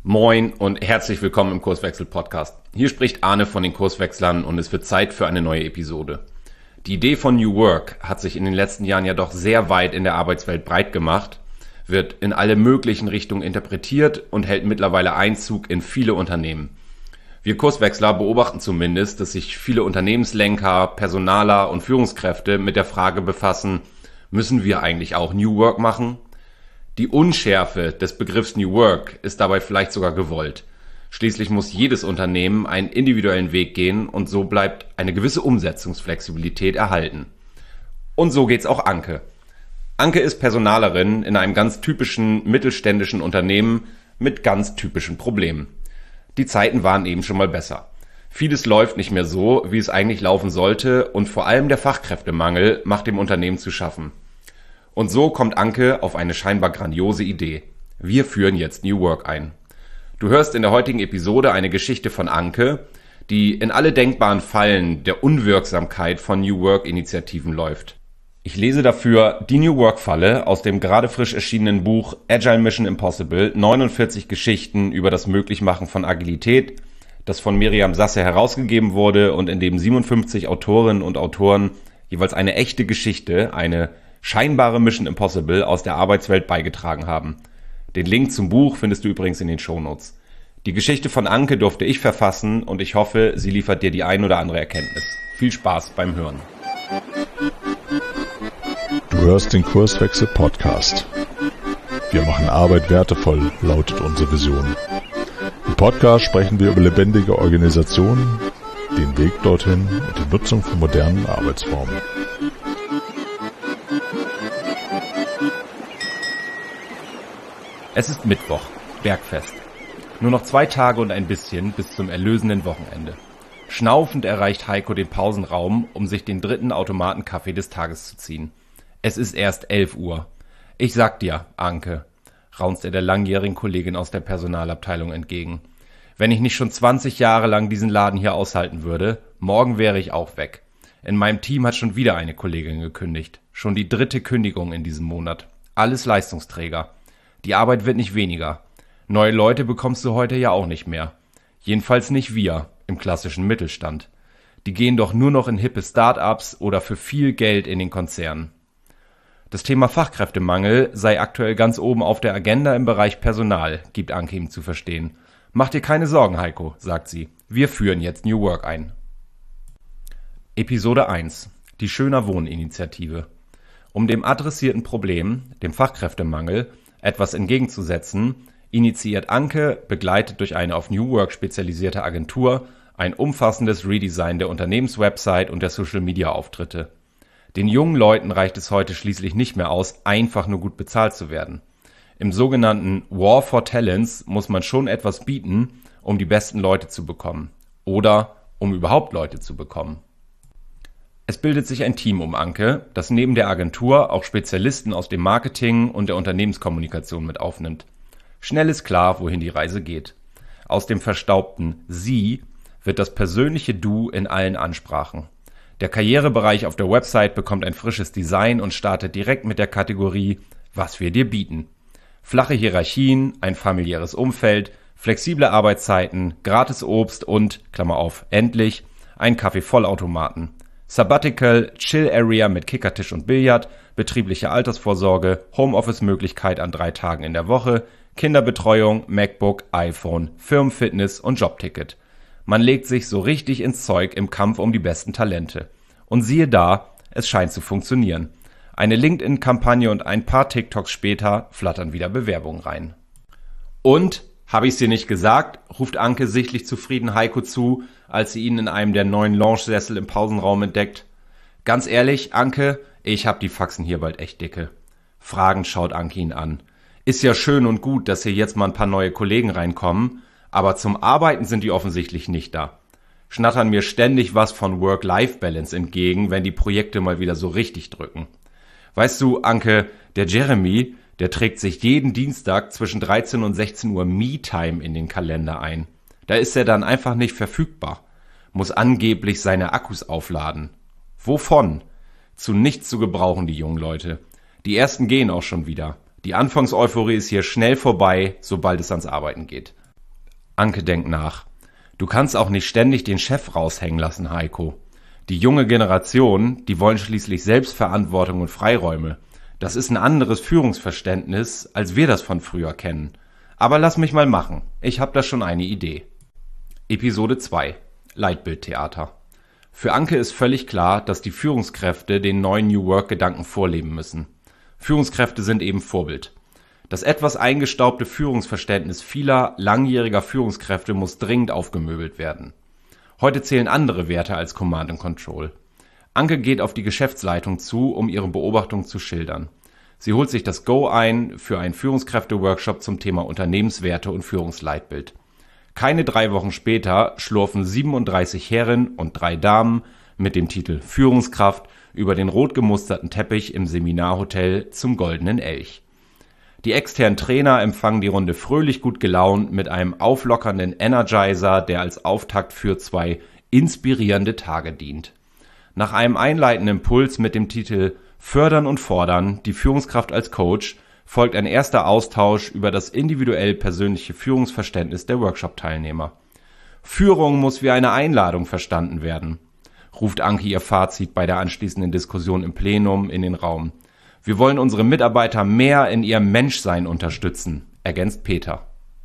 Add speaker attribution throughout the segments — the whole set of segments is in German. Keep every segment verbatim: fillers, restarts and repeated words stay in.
Speaker 1: Moin und herzlich willkommen im Kurswechsel-Podcast. Hier spricht Arne von den Kurswechslern und es wird Zeit für eine neue Episode. Die Idee von New Work hat sich in den letzten Jahren ja doch sehr weit in der Arbeitswelt breit gemacht, wird in alle möglichen Richtungen interpretiert und hält mittlerweile Einzug in viele Unternehmen. Wir Kurswechsler beobachten zumindest, dass sich viele Unternehmenslenker, Personaler und Führungskräfte mit der Frage befassen, müssen wir eigentlich auch New Work machen? Die Unschärfe des Begriffs New Work ist dabei vielleicht sogar gewollt. Schließlich muss jedes Unternehmen einen individuellen Weg gehen und so bleibt eine gewisse Umsetzungsflexibilität erhalten. Und so geht's auch Anke. Anke ist Personalerin in einem ganz typischen mittelständischen Unternehmen mit ganz typischen Problemen. Die Zeiten waren eben schon mal besser. Vieles läuft nicht mehr so, wie es eigentlich laufen sollte und vor allem der Fachkräftemangel macht dem Unternehmen zu schaffen. Und so kommt Anke auf eine scheinbar grandiose Idee. Wir führen jetzt New Work ein. Du hörst in der heutigen Episode eine Geschichte von Anke, die in alle denkbaren Fallen der Unwirksamkeit von New Work-Initiativen läuft. Ich lese dafür die New Work-Falle aus dem gerade frisch erschienenen Buch Agile Mission Impossible, neunundvierzig Geschichten über das Möglichmachen von Agilität, das von Miriam Sasse herausgegeben wurde und in dem siebenundfünfzig Autorinnen und Autoren jeweils eine echte Geschichte, eine scheinbare Mission Impossible aus der Arbeitswelt beigetragen haben. Den Link zum Buch findest du übrigens in den Shownotes. Die Geschichte von Anke durfte ich verfassen und ich hoffe, sie liefert dir die ein oder andere Erkenntnis. Viel Spaß beim Hören.
Speaker 2: Du hörst den Kurswechsel Podcast. Wir machen Arbeit wertevoll, lautet unsere Vision. Im Podcast sprechen wir über lebendige Organisationen, den Weg dorthin und die Nutzung von modernen Arbeitsformen.
Speaker 1: Es ist Mittwoch, Bergfest. Nur noch zwei Tage und ein bisschen bis zum erlösenden Wochenende. Schnaufend erreicht Heiko den Pausenraum, um sich den dritten Automatenkaffee des Tages zu ziehen. Es ist erst elf Uhr. Ich sag dir, Anke, raunzt er der langjährigen Kollegin aus der Personalabteilung entgegen. Wenn ich nicht schon zwanzig Jahre lang diesen Laden hier aushalten würde, morgen wäre ich auch weg. In meinem Team hat schon wieder eine Kollegin gekündigt. Schon die dritte Kündigung in diesem Monat. Alles Leistungsträger. Die Arbeit wird nicht weniger. Neue Leute bekommst du heute ja auch nicht mehr. Jedenfalls nicht wir im klassischen Mittelstand. Die gehen doch nur noch in hippe Start-ups oder für viel Geld in den Konzernen. Das Thema Fachkräftemangel sei aktuell ganz oben auf der Agenda im Bereich Personal, gibt Anke ihm zu verstehen. Mach dir keine Sorgen, Heiko, sagt sie. Wir führen jetzt New Work ein. Episode eins. Die Schöner Wohnen-Initiative. Um dem adressierten Problem, dem Fachkräftemangel, etwas entgegenzusetzen, initiiert Anke, begleitet durch eine auf New Work spezialisierte Agentur, ein umfassendes Redesign der Unternehmenswebsite und der Social-Media-Auftritte. Den jungen Leuten reicht es heute schließlich nicht mehr aus, einfach nur gut bezahlt zu werden. Im sogenannten War for Talents muss man schon etwas bieten, um die besten Leute zu bekommen. Oder um überhaupt Leute zu bekommen. Es bildet sich ein Team um Anke, das neben der Agentur auch Spezialisten aus dem Marketing und der Unternehmenskommunikation mit aufnimmt. Schnell ist klar, wohin die Reise geht. Aus dem verstaubten Sie wird das persönliche Du in allen Ansprachen. Der Karrierebereich auf der Website bekommt ein frisches Design und startet direkt mit der Kategorie Was wir dir bieten. Flache Hierarchien, ein familiäres Umfeld, flexible Arbeitszeiten, gratis Obst und, Klammer auf, endlich, ein Kaffee-Vollautomaten. Sabbatical, Chill-Area mit Kickertisch und Billard, betriebliche Altersvorsorge, Homeoffice-Möglichkeit an drei Tagen in der Woche, Kinderbetreuung, MacBook, iPhone, Firmenfitness und Jobticket. Man legt sich so richtig ins Zeug im Kampf um die besten Talente. Und siehe da, es scheint zu funktionieren. Eine LinkedIn-Kampagne und ein paar TikToks später flattern wieder Bewerbungen rein. Und, habe ich's dir nicht gesagt, ruft Anke sichtlich zufrieden Heiko zu, als sie ihn in einem der neuen Lounge-Sessel im Pausenraum entdeckt. Ganz ehrlich, Anke, ich hab die Faxen hier bald echt dicke. Fragend schaut Anke ihn an. Ist ja schön und gut, dass hier jetzt mal ein paar neue Kollegen reinkommen, aber zum Arbeiten sind die offensichtlich nicht da. Schnattern mir ständig was von Work-Life-Balance entgegen, wenn die Projekte mal wieder so richtig drücken. Weißt du, Anke, der Jeremy, der trägt sich jeden Dienstag zwischen dreizehn und sechzehn Uhr Me-Time in den Kalender ein. Da ist er dann einfach nicht verfügbar. Muss angeblich seine Akkus aufladen. Wovon? Zu nichts zu gebrauchen, die jungen Leute. Die ersten gehen auch schon wieder. Die Anfangseuphorie ist hier schnell vorbei, sobald es ans Arbeiten geht. Anke denkt nach. Du kannst auch nicht ständig den Chef raushängen lassen, Heiko. Die junge Generation, die wollen schließlich Selbstverantwortung und Freiräume. Das ist ein anderes Führungsverständnis, als wir das von früher kennen. Aber lass mich mal machen. Ich hab da schon eine Idee. Episode zwei. Leitbildtheater. Für Anke ist völlig klar, dass die Führungskräfte den neuen New Work-Gedanken vorleben müssen. Führungskräfte sind eben Vorbild. Das etwas eingestaubte Führungsverständnis vieler langjähriger Führungskräfte muss dringend aufgemöbelt werden. Heute zählen andere Werte als Command and Control. Anke geht auf die Geschäftsleitung zu, um ihre Beobachtung zu schildern. Sie holt sich das Go ein für einen Führungskräfte-Workshop zum Thema Unternehmenswerte und Führungsleitbild. Keine drei Wochen später schlurfen siebenunddreißig Herren und drei Damen mit dem Titel Führungskraft über den rot gemusterten Teppich im Seminarhotel zum Goldenen Elch. Die externen Trainer empfangen die Runde fröhlich gut gelaunt mit einem auflockernden Energizer, der als Auftakt für zwei inspirierende Tage dient. Nach einem einleitenden Impuls mit dem Titel Fördern und Fordern, die Führungskraft als Coach, folgt ein erster Austausch über das individuell persönliche Führungsverständnis der Workshop-Teilnehmer. Führung muss wie eine Einladung verstanden werden, ruft Anke ihr Fazit bei der anschließenden Diskussion im Plenum in den Raum. Wir wollen unsere Mitarbeiter mehr in ihrem Menschsein unterstützen, ergänzt Peter.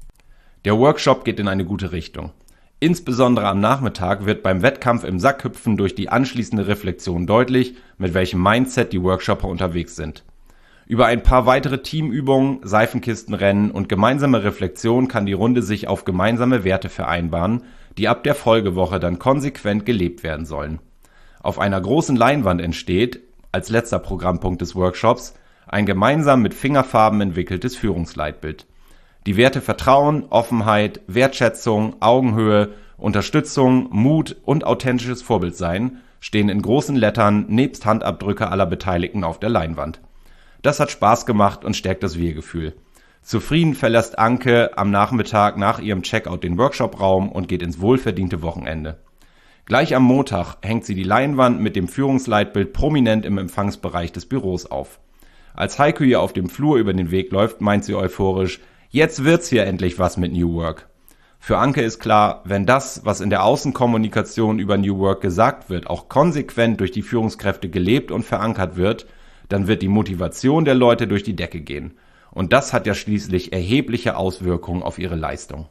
Speaker 1: Der Workshop geht in eine gute Richtung. Insbesondere am Nachmittag wird beim Wettkampf im Sackhüpfen durch die anschließende Reflexion deutlich, mit welchem Mindset die Workshopper unterwegs sind. Über ein paar weitere Teamübungen, Seifenkistenrennen und gemeinsame Reflexion kann die Runde sich auf gemeinsame Werte vereinbaren, die ab der Folgewoche dann konsequent gelebt werden sollen. Auf einer großen Leinwand entsteht, als letzter Programmpunkt des Workshops, ein gemeinsam mit Fingerfarben entwickeltes Führungsleitbild. Die Werte Vertrauen, Offenheit, Wertschätzung, Augenhöhe, Unterstützung, Mut und authentisches Vorbildsein stehen in großen Lettern nebst Handabdrücke aller Beteiligten auf der Leinwand. Das hat Spaß gemacht und stärkt das Wir-Gefühl. Zufrieden verlässt Anke am Nachmittag nach ihrem Checkout den Workshop-Raum und geht ins wohlverdiente Wochenende. Gleich am Montag hängt sie die Leinwand mit dem Führungsleitbild prominent im Empfangsbereich des Büros auf. Als Heiko ihr auf dem Flur über den Weg läuft, meint sie euphorisch, jetzt wird's hier endlich was mit New Work. Für Anke ist klar, wenn das, was in der Außenkommunikation über New Work gesagt wird, auch konsequent durch die Führungskräfte gelebt und verankert wird, dann wird die Motivation der Leute durch die Decke gehen. Und das hat ja schließlich erhebliche Auswirkungen auf ihre Leistung.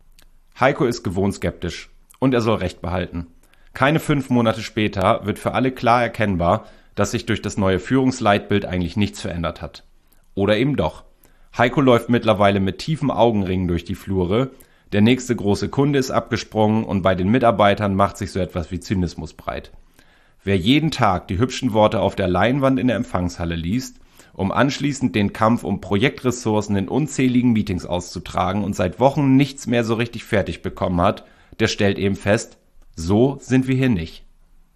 Speaker 1: Heiko ist gewohnt skeptisch und er soll Recht behalten. Keine fünf Monate später wird für alle klar erkennbar, dass sich durch das neue Führungsleitbild eigentlich nichts verändert hat. Oder eben doch. Heiko läuft mittlerweile mit tiefen Augenringen durch die Flure, der nächste große Kunde ist abgesprungen und bei den Mitarbeitern macht sich so etwas wie Zynismus breit. Wer jeden Tag die hübschen Worte auf der Leinwand in der Empfangshalle liest, um anschließend den Kampf um Projektressourcen in unzähligen Meetings auszutragen und seit Wochen nichts mehr so richtig fertig bekommen hat, der stellt eben fest, so sind wir hier nicht.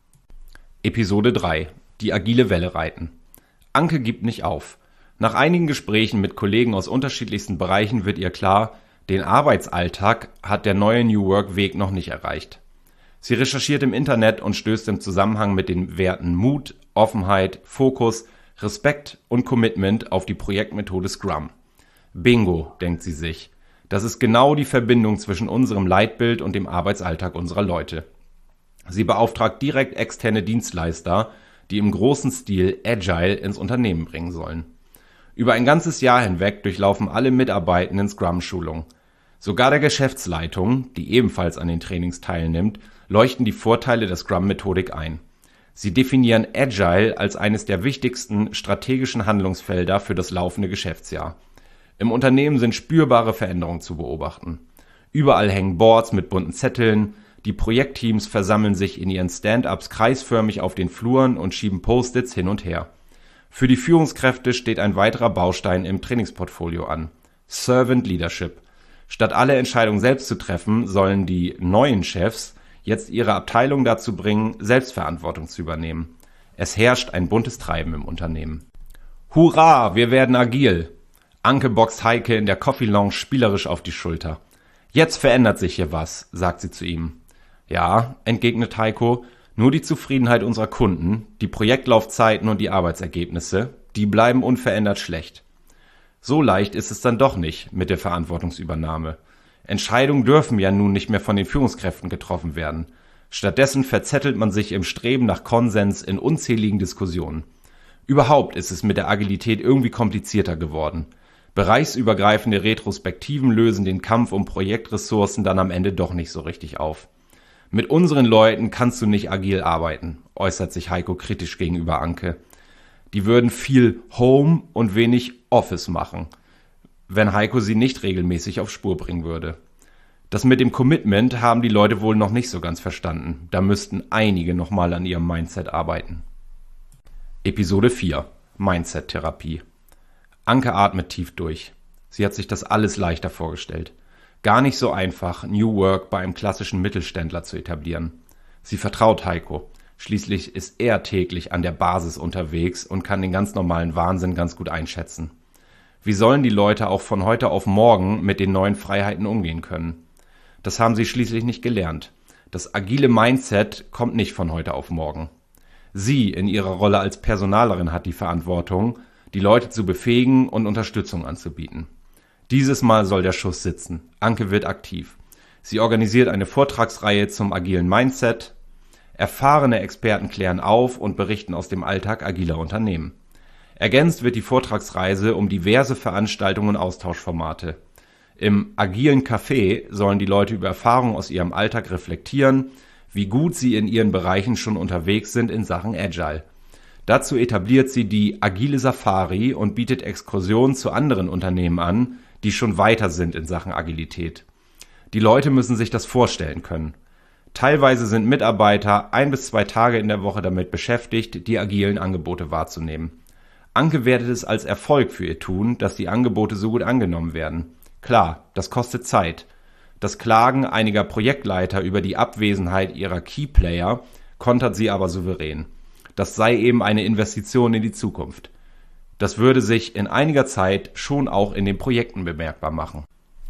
Speaker 1: Episode drei. Die agile Welle reiten. Anke gibt nicht auf. Nach einigen Gesprächen mit Kollegen aus unterschiedlichsten Bereichen wird ihr klar, den Arbeitsalltag hat der neue New Work Weg noch nicht erreicht. Sie recherchiert im Internet und stößt im Zusammenhang mit den Werten Mut, Offenheit, Fokus, Respekt und Commitment auf die Projektmethode Scrum. Bingo, denkt sie sich. Das ist genau die Verbindung zwischen unserem Leitbild und dem Arbeitsalltag unserer Leute. Sie beauftragt direkt externe Dienstleister, die im großen Stil Agile ins Unternehmen bringen sollen. Über ein ganzes Jahr hinweg durchlaufen alle Mitarbeitenden Scrum-Schulung. Sogar der Geschäftsleitung, die ebenfalls an den Trainings teilnimmt, leuchten die Vorteile der Scrum-Methodik ein. Sie definieren Agile als eines der wichtigsten strategischen Handlungsfelder für das laufende Geschäftsjahr. Im Unternehmen sind spürbare Veränderungen zu beobachten. Überall hängen Boards mit bunten Zetteln, die Projektteams versammeln sich in ihren Stand-ups kreisförmig auf den Fluren und schieben Post-its hin und her. Für die Führungskräfte steht ein weiterer Baustein im Trainingsportfolio an: Servant Leadership. Statt alle Entscheidungen selbst zu treffen, sollen die neuen Chefs jetzt ihre Abteilung dazu bringen, Selbstverantwortung zu übernehmen. Es herrscht ein buntes Treiben im Unternehmen. Hurra, wir werden agil! Anke boxt Heike in der Coffee Lounge spielerisch auf die Schulter. Jetzt verändert sich hier was, sagt sie zu ihm. Ja, entgegnet Heiko, nur die Zufriedenheit unserer Kunden, die Projektlaufzeiten und die Arbeitsergebnisse, die bleiben unverändert schlecht. So leicht ist es dann doch nicht mit der Verantwortungsübernahme. Entscheidungen dürfen ja nun nicht mehr von den Führungskräften getroffen werden. Stattdessen verzettelt man sich im Streben nach Konsens in unzähligen Diskussionen. Überhaupt ist es mit der Agilität irgendwie komplizierter geworden. Bereichsübergreifende Retrospektiven lösen den Kampf um Projektressourcen dann am Ende doch nicht so richtig auf. Mit unseren Leuten kannst du nicht agil arbeiten, äußert sich Heiko kritisch gegenüber Anke. Die würden viel Home und wenig Office machen, wenn Heiko sie nicht regelmäßig auf Spur bringen würde. Das mit dem Commitment haben die Leute wohl noch nicht so ganz verstanden. Da müssten einige nochmal an ihrem Mindset arbeiten. Episode vier. Mindset-Therapie. Anke atmet tief durch. Sie hat sich das alles leichter vorgestellt. Gar nicht so einfach, New Work bei einem klassischen Mittelständler zu etablieren. Sie vertraut Heiko. Schließlich ist er täglich an der Basis unterwegs und kann den ganz normalen Wahnsinn ganz gut einschätzen. Wie sollen die Leute auch von heute auf morgen mit den neuen Freiheiten umgehen können? Das haben sie schließlich nicht gelernt. Das agile Mindset kommt nicht von heute auf morgen. Sie in ihrer Rolle als Personalerin hat die Verantwortung, die Leute zu befähigen und Unterstützung anzubieten. Dieses Mal soll der Schuss sitzen. Anke wird aktiv. Sie organisiert eine Vortragsreihe zum agilen Mindset. Erfahrene Experten klären auf und berichten aus dem Alltag agiler Unternehmen. Ergänzt wird die Vortragsreise um diverse Veranstaltungen und Austauschformate. Im agilen Café sollen die Leute über Erfahrungen aus ihrem Alltag reflektieren, wie gut sie in ihren Bereichen schon unterwegs sind in Sachen Agile. Dazu etabliert sie die Agile Safari und bietet Exkursionen zu anderen Unternehmen an, die schon weiter sind in Sachen Agilität. Die Leute müssen sich das vorstellen können. Teilweise sind Mitarbeiter ein bis zwei Tage in der Woche damit beschäftigt, die agilen Angebote wahrzunehmen. Anke wertet es als Erfolg für ihr Tun, dass die Angebote so gut angenommen werden. Klar, das kostet Zeit. Das Klagen einiger Projektleiter über die Abwesenheit ihrer Keyplayer kontert sie aber souverän. Das sei eben eine Investition in die Zukunft. Das würde sich in einiger Zeit schon auch in den Projekten bemerkbar machen.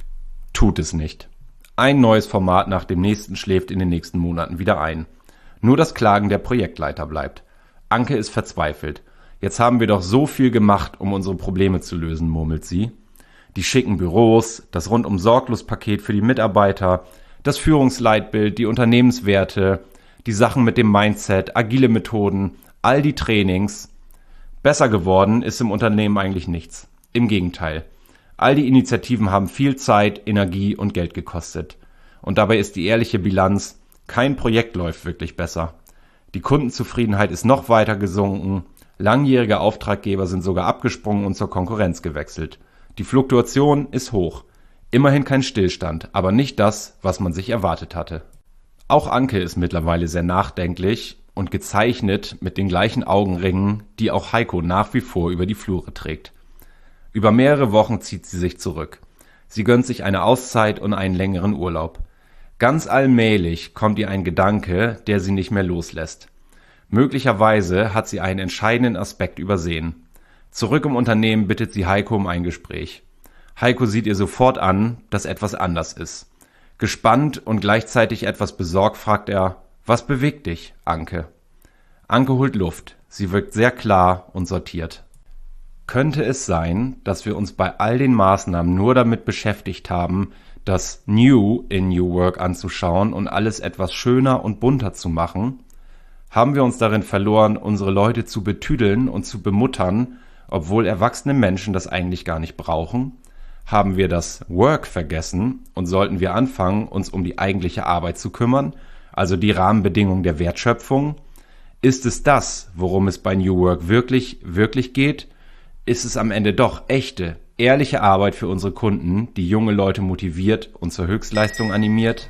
Speaker 1: Tut es nicht. Ein neues Format nach dem nächsten schläft in den nächsten Monaten wieder ein. Nur das Klagen der Projektleiter bleibt. Anke ist verzweifelt. Jetzt haben wir doch so viel gemacht, um unsere Probleme zu lösen, murmelt sie. Die schicken Büros, das Rundum-Sorglos-Paket für die Mitarbeiter, das Führungsleitbild, die Unternehmenswerte, die Sachen mit dem Mindset, agile Methoden, all die Trainings. Besser geworden ist im Unternehmen eigentlich nichts. Im Gegenteil. All die Initiativen haben viel Zeit, Energie und Geld gekostet. Und dabei ist die ehrliche Bilanz, kein Projekt läuft wirklich besser. Die Kundenzufriedenheit ist noch weiter gesunken, langjährige Auftraggeber sind sogar abgesprungen und zur Konkurrenz gewechselt. Die Fluktuation ist hoch. Immerhin kein Stillstand, aber nicht das, was man sich erwartet hatte. Auch Anke ist mittlerweile sehr nachdenklich und gezeichnet mit den gleichen Augenringen, die auch Heiko nach wie vor über die Flure trägt. Über mehrere Wochen zieht sie sich zurück. Sie gönnt sich eine Auszeit und einen längeren Urlaub. Ganz allmählich kommt ihr ein Gedanke, der sie nicht mehr loslässt. Möglicherweise hat sie einen entscheidenden Aspekt übersehen. Zurück im Unternehmen bittet sie Heiko um ein Gespräch. Heiko sieht ihr sofort an, dass etwas anders ist. Gespannt und gleichzeitig etwas besorgt fragt er, was bewegt dich, Anke? Anke holt Luft. Sie wirkt sehr klar und sortiert. Könnte es sein, dass wir uns bei all den Maßnahmen nur damit beschäftigt haben, das New in New Work anzuschauen und alles etwas schöner und bunter zu machen? Haben wir uns darin verloren, unsere Leute zu betüdeln und zu bemuttern, obwohl erwachsene Menschen das eigentlich gar nicht brauchen? Haben wir das Work vergessen und sollten wir anfangen, uns um die eigentliche Arbeit zu kümmern, also die Rahmenbedingungen der Wertschöpfung? Ist es das, worum es bei New Work wirklich, wirklich geht? Ist es am Ende doch echte, ehrliche Arbeit für unsere Kunden, die junge Leute motiviert und zur Höchstleistung animiert?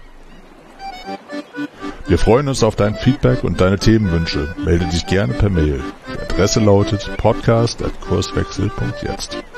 Speaker 2: Wir freuen uns auf dein Feedback und deine Themenwünsche. Melde dich gerne per Mail. Die Adresse lautet podcast at kurswechsel punkt jetzt.